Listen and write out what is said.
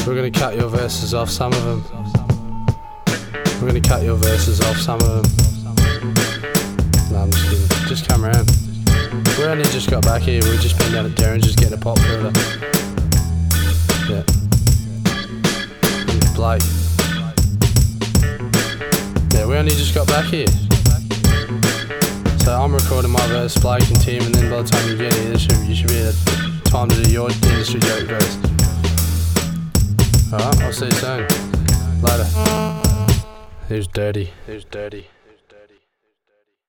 We're gonna cut your verses off some of them. We're gonna cut your verses off some of them. No, I'm just kidding. Just come around. We only just got back here. We've just been down at Derringer's getting a pop filter. Yeah. And Blake. Yeah, we only just got back here. So I'm recording my verse, Blake and Tim, and then by the time you get here, you should be at time to do your industry joke verse. Alright, I'll see you soon. Later. Who's dirty?